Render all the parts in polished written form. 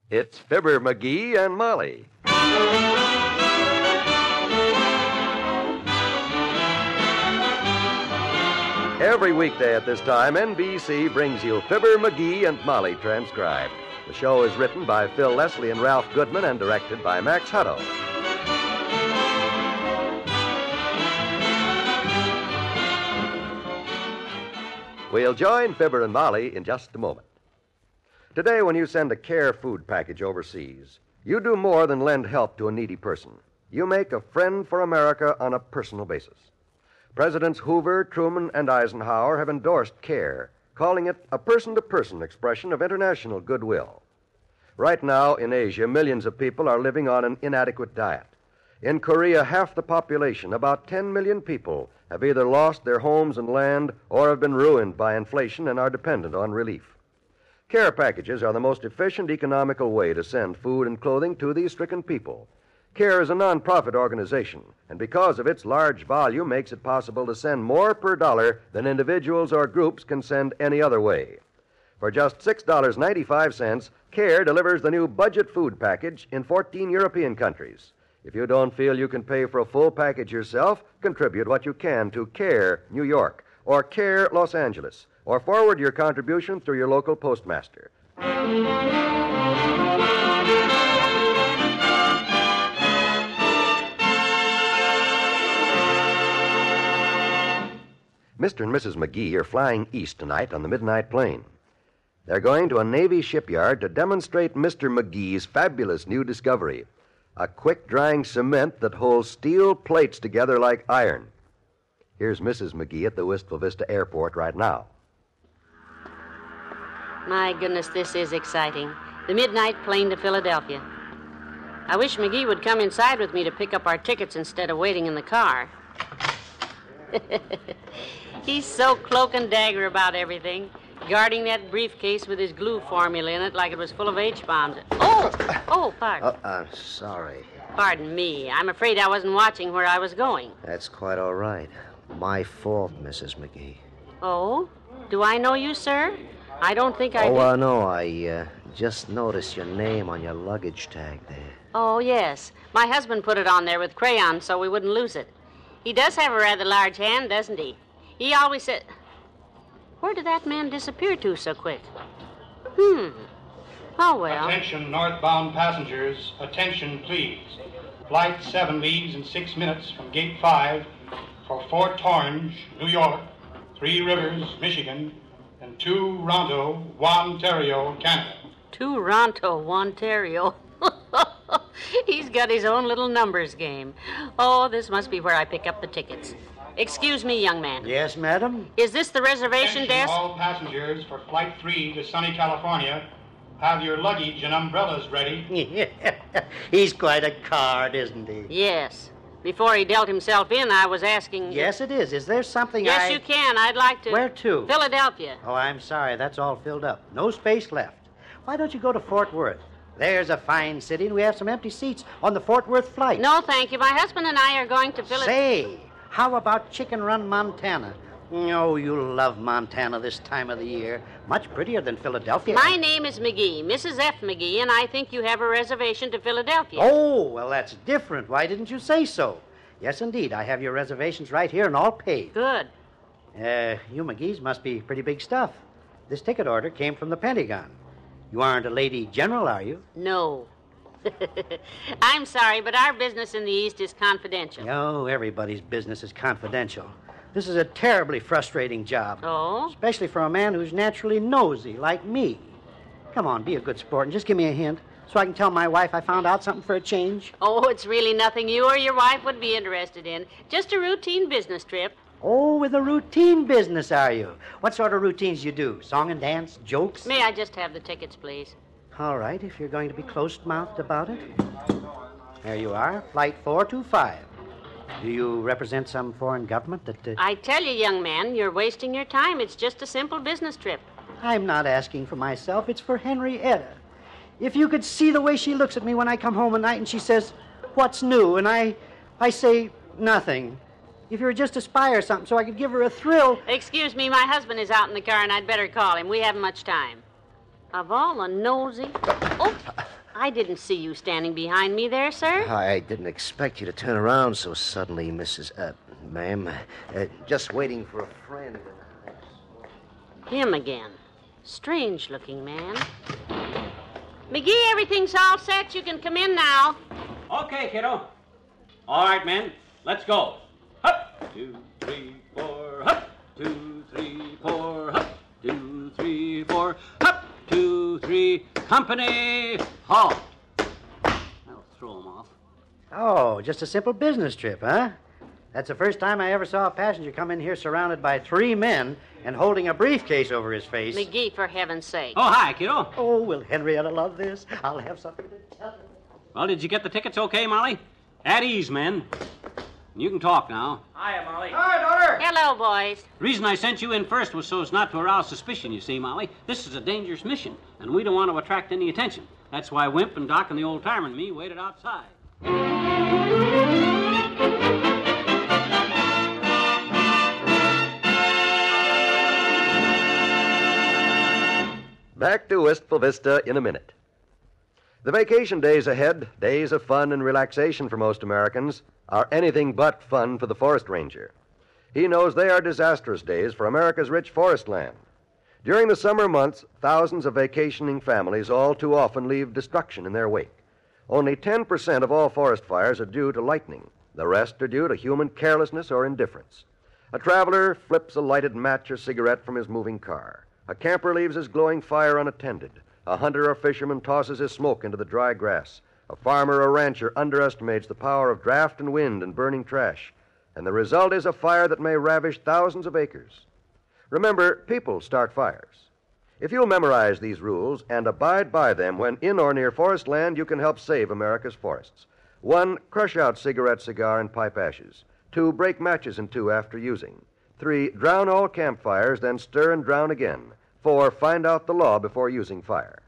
It's Fibber, McGee, and Molly. Every weekday at this time, NBC brings you Fibber, McGee, and Molly transcribed. The show is written by Phil Leslie and Ralph Goodman and directed by Max Hutto. We'll join Fibber and Molly in just a moment. Today, when you send a care food package overseas, you do more than lend help to a needy person. You make a friend for America on a personal basis. Presidents Hoover, Truman, and Eisenhower have endorsed CARE, calling it a person-to-person expression of international goodwill. Right now, in Asia, millions of people are living on an inadequate diet. In Korea, half the population, about 10 million people, have either lost their homes and land or have been ruined by inflation and are dependent on relief. Care packages are the most efficient, economical way to send food and clothing to these stricken people. CARE is a non-profit organization, and because of its large volume, makes it possible to send more per dollar than individuals or groups can send any other way. For just $6.95, CARE delivers the new budget food package in 14 European countries. If you don't feel you can pay for a full package yourself, contribute what you can to CARE New York or CARE Los Angeles, or forward your contribution through your local postmaster. Mr. and Mrs. McGee are flying east tonight on the midnight plane. They're going to a Navy shipyard to demonstrate Mr. McGee's fabulous new discovery, a quick-drying cement that holds steel plates together like iron. Here's Mrs. McGee at the Wistful Vista Airport right now. My goodness, this is exciting. The midnight plane to Philadelphia. I wish McGee would come inside with me to pick up our tickets instead of waiting in the car. He's so cloak and dagger about everything, guarding that briefcase with his glue formula in it like it was full of H-bombs. Oh, pardon. I'm sorry. Pardon me. I'm afraid I wasn't watching where I was going. That's quite all right. My fault, Mrs. McGee. Oh? Do I know you, sir? I don't think I did. No, I just noticed your name on your luggage tag there. Oh, yes. My husband put it on there with crayon so we wouldn't lose it. He does have a rather large hand, doesn't he? He always said... Where did that man disappear to so quick? Oh, well. Attention, northbound passengers. Attention, please. Flight 7 leaves in 6 minutes from Gate 5 for Fort Orange, New York, Three Rivers, Michigan, and Toronto, Ontario, Canada. Toronto, Ontario. He's got his own little numbers game. Oh, this must be where I pick up the tickets. Excuse me, young man. Yes, madam? Is this the reservation Attention desk? all passengers for Flight 3 to sunny California. Have your luggage and umbrellas ready. He's quite a card, isn't he? Yes. Before he dealt himself in, I was asking... Yes, it is. Is there something Yes, you can. I'd like to... Where to? Philadelphia. Oh, I'm sorry. That's all filled up. No space left. Why don't you go to Fort Worth? There's a fine city, and we have some empty seats on the Fort Worth flight. No, thank you. My husband and I are going to Philadelphia. Say, how about Chicken Run, Montana? Oh, you'll love Montana this time of the year. Much prettier than Philadelphia. My name is McGee, Mrs. F. McGee, and I think you have a reservation to Philadelphia. Oh, well, that's different. Why didn't you say so? Yes, indeed. I have your reservations right here and all paid. Good. You McGee's must be pretty big stuff. This ticket order came from the Pentagon. You aren't a lady general, are you? No. I'm sorry, but our business in the East is confidential. Oh, everybody's business is confidential. This is a terribly frustrating job. Oh? Especially for a man who's naturally nosy, like me. Come on, be a good sport and just give me a hint so I can tell my wife I found out something for a change. Oh, it's really nothing you or your wife would be interested in. Just a routine business trip. Oh, with a routine business, are you? What sort of routines you do? Song and dance? Jokes? May I just have the tickets, please? All right, if you're going to be close-mouthed about it. There you are, Flight 425. Do you represent some foreign government that... I tell you, young man, you're wasting your time. It's just a simple business trip. I'm not asking for myself. It's for Henrietta. If you could see the way she looks at me when I come home at night and she says, "What's new?" and I say, "Nothing." If you were just a spy or something so I could give her a thrill... Excuse me, my husband is out in the car and I'd better call him. We haven't much time. Of all the nosy... Oh, I didn't see you standing behind me there, sir. I didn't expect you to turn around so suddenly, ma'am. Just waiting for a friend. Him again. Strange-looking man. McGee, everything's all set. You can come in now. Okay, kiddo. All right, men. Let's go. Hup! 2, 3, 4. Hup! 2, 3, 4. Hup! 2, 3, 4. Hup! 2, 3. Company. Halt. That'll throw them off. Oh, just a simple business trip, huh? That's the first time I ever saw a passenger come in here surrounded by 3 men and holding a briefcase over his face. McGee, for heaven's sake. Oh, hi, kiddo. Oh, will Henrietta love this? I'll have something to tell her. Well, did you get the tickets okay, Molly? At ease, men. You can talk now. Hiya, Molly. Hi, daughter. Hello, boys. The reason I sent you in first was so as not to arouse suspicion, you see, Molly. This is a dangerous mission, and we don't want to attract any attention. That's why Wimp and Doc and the old timer and me waited outside. Back to Wistful Vista in a minute. The vacation days ahead, days of fun and relaxation for most Americans, are anything but fun for the forest ranger. He knows they are disastrous days for America's rich forest land. During the summer months, thousands of vacationing families all too often leave destruction in their wake. Only 10% of all forest fires are due to lightning. The rest are due to human carelessness or indifference. A traveler flips a lighted match or cigarette from his moving car. A camper leaves his glowing fire unattended. A hunter or fisherman tosses his smoke into the dry grass. A farmer or rancher underestimates the power of draft and wind and burning trash. And the result is a fire that may ravish thousands of acres. Remember, people start fires. If you'll memorize these rules and abide by them when in or near forest land, you can help save America's forests. 1, crush out cigarette, cigar, and pipe ashes. 2, break matches in 2 after using. 3, drown all campfires, then stir and drown again. 4, find out the law before using fire.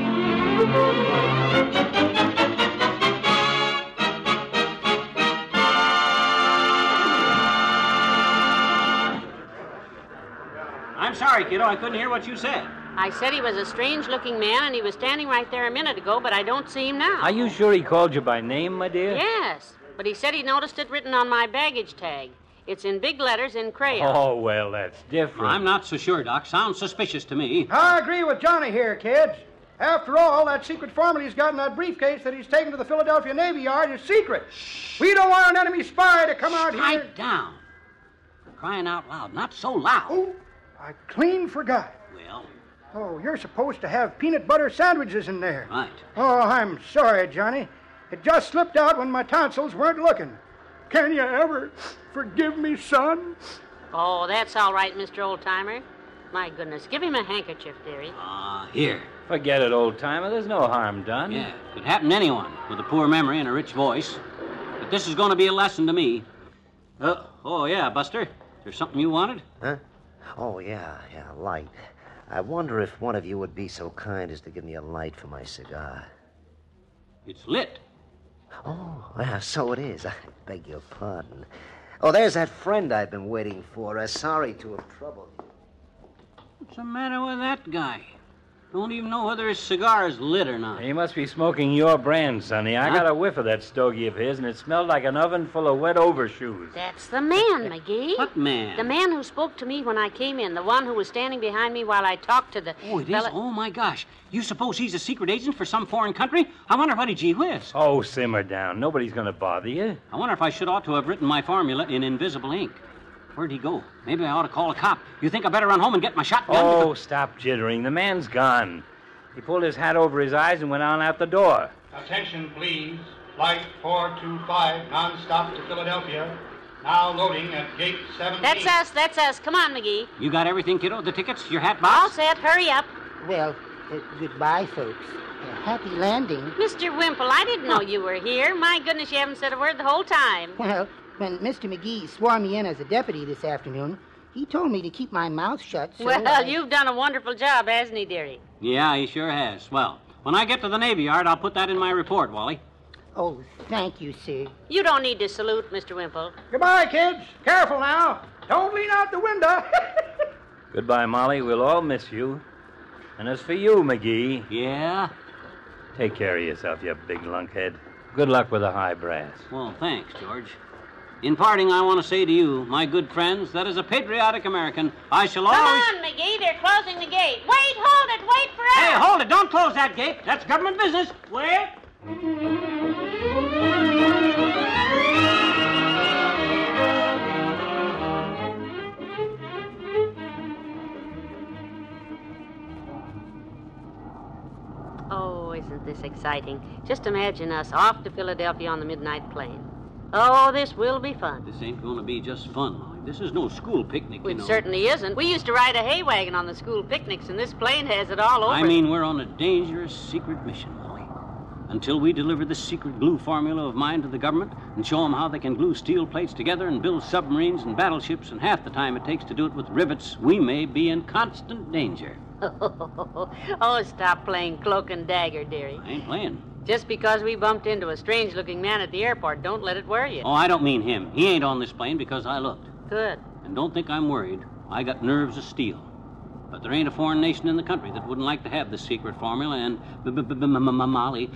I'm sorry, kiddo. I couldn't hear what you said. I said he was a strange-looking man, and he was standing right there a minute ago, but I don't see him now. Are you sure he called you by name, my dear? Yes, but he said he noticed it written on my baggage tag. It's in big letters in crayon. Oh, well, that's different. I'm not so sure, Doc. Sounds suspicious to me. I agree with Johnny here, kids. After all, that secret formula he's got in that briefcase that he's taken to the Philadelphia Navy Yard is secret. We don't want an enemy spy to come out here. Pipe down. For crying out loud. Not so loud. Oh, I clean forgot. Well, Oh, you're supposed to have peanut butter sandwiches in there. right. Oh, I'm sorry, Johnny. It just slipped out when my tonsils weren't looking. Can you ever forgive me, son? Oh, that's all right, Mr. Oldtimer. My goodness, give him a handkerchief, dearie. Here. Forget it, old-timer. There's no harm done. Yeah, could happen to anyone with a poor memory and a rich voice. But this is going to be a lesson to me. Oh, yeah, Buster. There's something you wanted? Huh? Oh, yeah, light. I wonder if one of you would be so kind as to give me a light for my cigar. It's lit. Oh, yeah, so it is. I beg your pardon. Oh, there's that friend I've been waiting for. Sorry to have troubled you. What's the matter with that guy? Don't even know whether his cigar is lit or not. He must be smoking your brand, Sonny. I got a whiff of that stogie of his, and it smelled like an oven full of wet overshoes. That's the man, McGee. What man? The man who spoke to me when I came in, the one who was standing behind me while I talked to the Oh, it is? fella- Oh, my gosh. You suppose he's a secret agent for some foreign country? I wonder what he gee whiz. Oh, simmer down. Nobody's going to bother you. I wonder if I should ought to have written my formula in invisible ink. Where'd he go? Maybe I ought to call a cop. You think I better run home and get my shotgun? Oh, stop jittering. The man's gone. He pulled his hat over his eyes and went on out the door. Attention, please. Flight 425, non-stop to Philadelphia. Now loading at gate 17. That's us. Come on, McGee. You got everything, kiddo? The tickets? Your hat All box? set. Hurry up. Well, goodbye, folks. Happy landing. Mr. Wimple, I didn't know you were here. My goodness, you haven't said a word the whole time. Well, when Mr. McGee swore me in as a deputy this afternoon, he told me to keep my mouth shut. So Well, you've done a wonderful job, hasn't he, dearie? Yeah, he sure has. Well, when I get to the Navy Yard, I'll put that in my report, Wally. Oh, thank you, sir. You don't need to salute, Mr. Wimple. Goodbye, kids. Careful now. Don't lean out the window. Goodbye, Molly. We'll all miss you. And as for you, McGee, Yeah? Take care of yourself, you big lunkhead. Good luck with the high brass. Well, thanks, George. In parting, I want to say to you, my good friends, that as a patriotic American, I shall always... Come on, McGee. They're closing the gate. Wait, hold it. Wait for us. Hey, hold it. Don't close that gate. That's government business. Wait. Oh, isn't this exciting? Just imagine us off to Philadelphia on the midnight plane. Oh, this will be fun. This ain't going to be just fun, Molly. This is no school picnic, you It know. certainly isn't. We used to ride a hay wagon on the school picnics, and this plane has it all over. I mean, we're on a dangerous secret mission, Molly. Until we deliver the secret glue formula of mine to the government and show them how they can glue steel plates together and build submarines and battleships in half the time it takes to do it with rivets, we may be in constant danger. Oh, stop playing cloak and dagger, dearie. I ain't playing. Just because we bumped into a strange-looking man at the airport, don't let it worry you. Oh, I don't mean him. He ain't on this plane because I looked. Good. And don't think I'm worried. I got nerves of steel. But there ain't a foreign nation in the country that wouldn't like to have this secret formula, and Molly...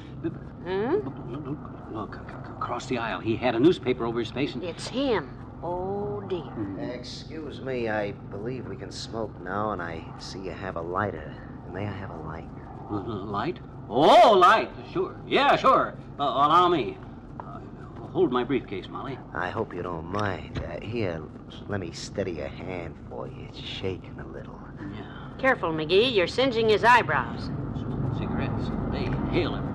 Look, across the aisle, he had a newspaper over his face and... It's him. Oh, dear. Excuse me, I believe we can smoke now, and I see you have a lighter. May I have a light? Light? Oh, light, sure. Yeah, sure. Allow me. Hold my briefcase, Molly. I hope you don't mind. Here, let me steady your hand for you. It's shaking a little. Yeah. Careful, McGee. You're singeing his eyebrows. Smoking cigarettes. They inhale it.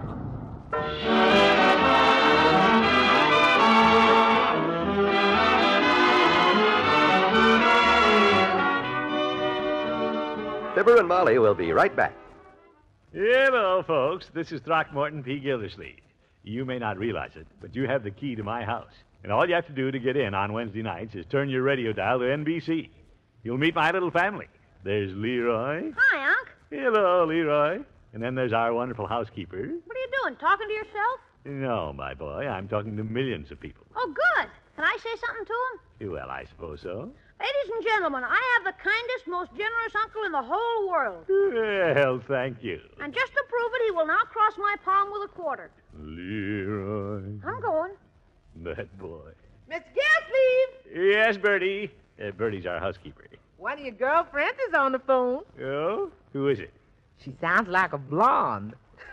Fibber and Molly will be right back. Hello, folks. This is Throckmorton P. Gildersleeve. You may not realize it, but you have the key to my house. And all you have to do to get in on Wednesday nights is turn your radio dial to NBC. You'll meet my little family. There's Leroy. Hi, Unc. Hello, Leroy. And then there's our wonderful housekeeper. What are you doing, talking to yourself? No, my boy, I'm talking to millions of people. Oh, good. Can I say something to him? Well, I suppose so. Ladies and gentlemen, I have the kindest, most generous uncle in the whole world. Well, thank you. And just to prove it, he will now cross my palm with a quarter. Leroy. I'm going. That boy. Miss Gilsleeve! Yes, Bertie. Bertie's our housekeeper. One of your girlfriends is on the phone. Oh? Who is it? She sounds like a blonde.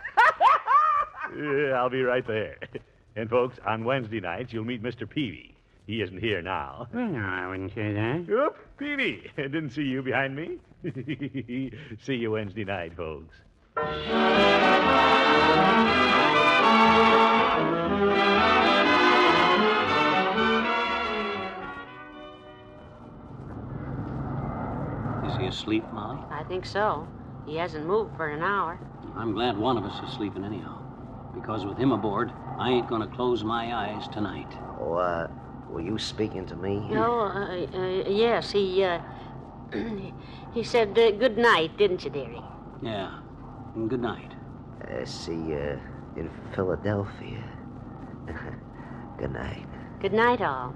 I'll be right there. And, folks, on Wednesday nights, you'll meet Mr. Peavy. He isn't here now. Well, no, I wouldn't say that. Oop, Peavy. Didn't see you behind me. See you Wednesday night, folks. Is he asleep, Molly? I think so. He hasn't moved for an hour. I'm glad one of us is sleeping anyhow. Because with him aboard, I ain't going to close my eyes tonight. Oh, were you speaking to me? No, yes, he he said good night, didn't you, dearie? Yeah. And good night. See you in Philadelphia. Good night. Good night, all.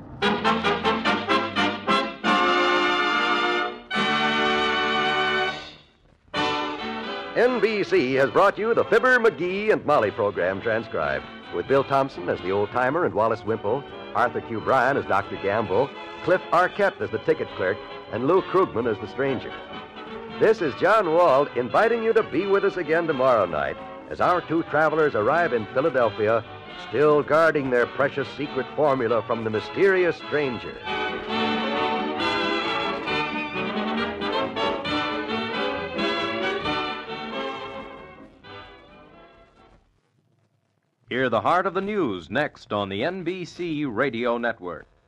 NBC has brought you the Fibber, McGee, and Molly program transcribed, with Bill Thompson as the old-timer and Wallace Wimple, Arthur Q. Bryan as Dr. Gamble, Cliff Arquette as the ticket clerk, and Lou Krugman as the stranger. This is John Wald inviting you to be with us again tomorrow night as our two travelers arrive in Philadelphia, still guarding their precious secret formula from the mysterious stranger. Hear the heart of the news next on the NBC Radio Network.